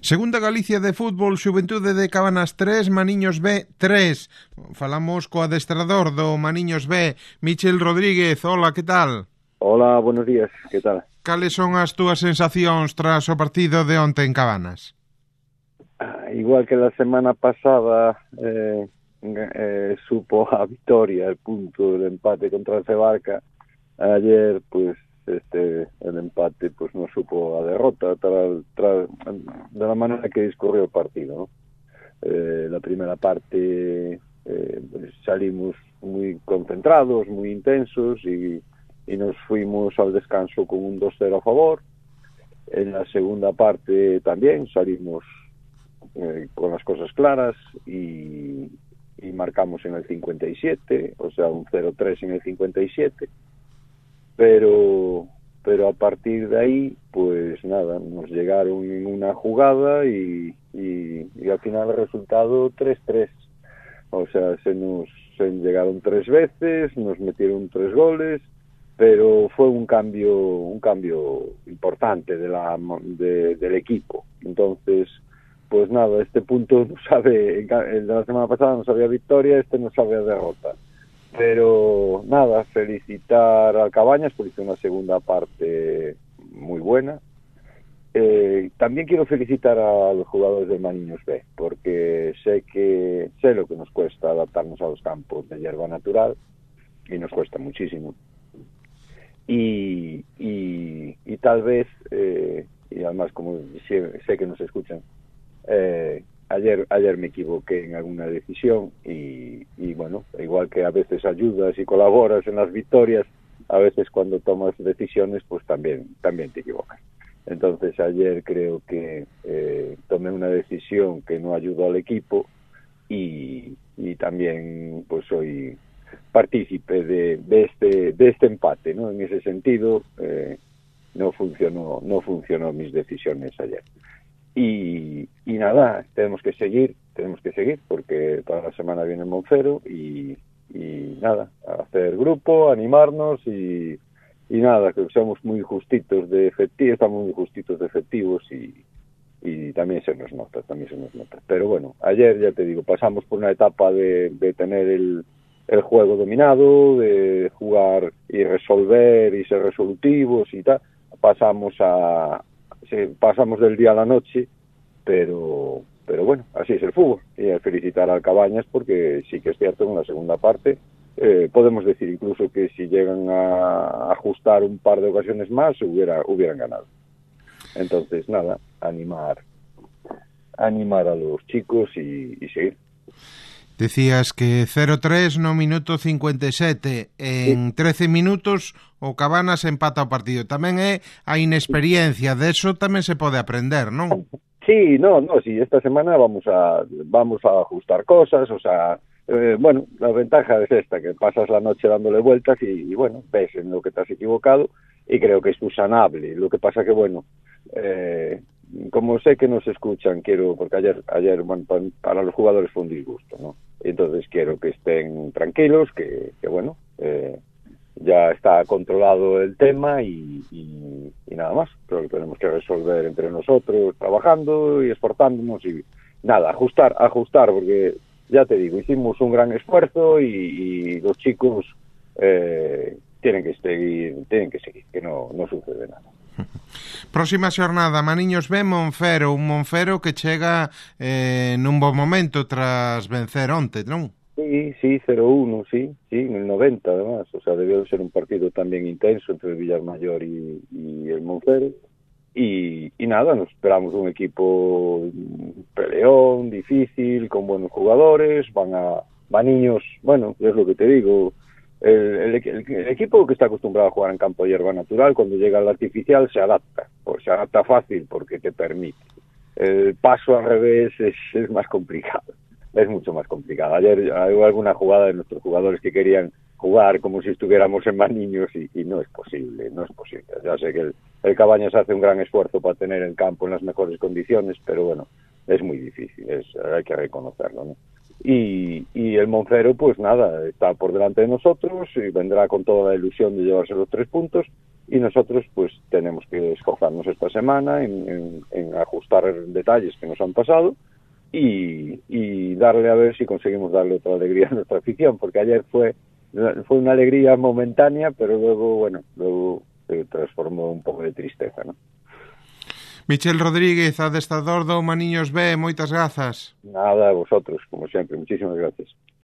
Segunda Galicia de fútbol, Xuventude de Cabanas 3, Maniños B 3. Falamos co adestrador do Maniños B, Michel Rodríguez. Hola, que tal? Hola, buenos días, que tal? Cales son as túas sensacións tras o partido de onte en Cabanas? Igual que la semana pasada supo a victoria, el punto del empate contra el Cebarca. Ayer, pues, el empate pues no supo a derrota de la manera que discurrió el partido, ¿no? La primera parte pues salimos muy concentrados, muy intensos y nos fuimos al descanso con un 2-0 a favor. En la segunda parte también salimos con las cosas claras y marcamos en el 57, o sea, un 0-3 en el 57, pero a partir de ahí, pues nada, nos llegaron en una jugada y al final el resultado 3-3, o sea, se llegaron 3 veces, nos metieron 3 goles, pero fue un cambio importante del equipo. Entonces, pues nada, este punto no sabe, el de la semana pasada no sabía victoria, no sabe a derrota. Pero nada, felicitar al Cabañas porque hizo una segunda parte muy buena. También quiero felicitar a los jugadores de Maniños B, porque sé lo que nos cuesta adaptarnos a los campos de hierba natural, y nos cuesta muchísimo. Y tal vez, y además como sé que nos escuchan, ayer me equivoqué en alguna decisión y bueno, igual que a veces ayudas y colaboras en las victorias, a veces cuando tomas decisiones pues también te equivocas. Entonces ayer creo que tomé una decisión que no ayudó al equipo y también pues soy partícipe de este empate, ¿no? En ese sentido no funcionó mis decisiones ayer. Y nada, tenemos que seguir porque para la semana viene Monfero y nada, hacer grupo, animarnos y nada, que somos muy justitos de efectivos, estamos muy justitos de efectivos y también se nos nota. Pero bueno, ayer ya te digo, pasamos por una etapa de tener el juego dominado, de jugar y resolver y ser resolutivos y tal. Pasamos del día a la noche, pero bueno, así es el fútbol. Y felicitar al Cabañas porque sí que es cierto, en la segunda parte podemos decir incluso que si llegan a ajustar un par de ocasiones más hubieran ganado. Entonces nada, animar a los chicos y seguir. Decías que 0-3 no minuto 57, en 13 minutos o Cabanas empata o partido. Tamén é a inexperiencia, de eso tamén se pode aprender, non? Sí, sí, esta semana vamos a ajustar cosas, o sea, bueno, la ventaja es esta, que pasas la noche dándole vueltas y bueno, ves en lo que te has equivocado y creo que es subsanable. Lo que pasa que, bueno, como sé que nos escuchan, porque ayer bueno, para los jugadores fue un disgusto, ¿no? Entonces quiero que estén tranquilos, que bueno, ya está controlado el tema y nada más. Creo que tenemos que resolver entre nosotros, trabajando y esforzándonos y nada, ajustar, porque ya te digo, hicimos un gran esfuerzo y los chicos tienen que seguir, que no sucede nada. Próxima xornada, Maniños B, Monfero, un Monfero que chega nun bo momento tras vencer onte, non? Sí, 0-1, sí, en el 90 además, o sea, debió ser un partido también intenso entre el Villarmayor y el Monfero, y nada, nos esperamos un equipo peleón, difícil, con buenos jugadores, Maniños, bueno, es lo que te digo, el equipo que está acostumbrado a jugar en campo de hierba natural, cuando llega al artificial se adapta fácil porque te permite. El paso al revés es más complicado, es mucho más complicado. Ayer hubo alguna jugada de nuestros jugadores que querían jugar como si estuviéramos en Maniños y no es posible. Ya sé que el Cabañas hace un gran esfuerzo para tener el campo en las mejores condiciones, pero bueno, es muy difícil, hay que reconocerlo, ¿no? Y el Monfero, pues nada, está por delante de nosotros y vendrá con toda la ilusión de llevarse los 3 puntos y nosotros pues tenemos que esforzarnos esta semana en ajustar detalles que nos han pasado y darle a ver si conseguimos darle otra alegría a nuestra afición, porque ayer fue una alegría momentánea, pero luego se transformó un pouco de tristeza, ¿no? Michel Rodríguez, adestrador do Maniños B, moitas grazas. Nada, a vosotros, como sempre, muchísimas gracias.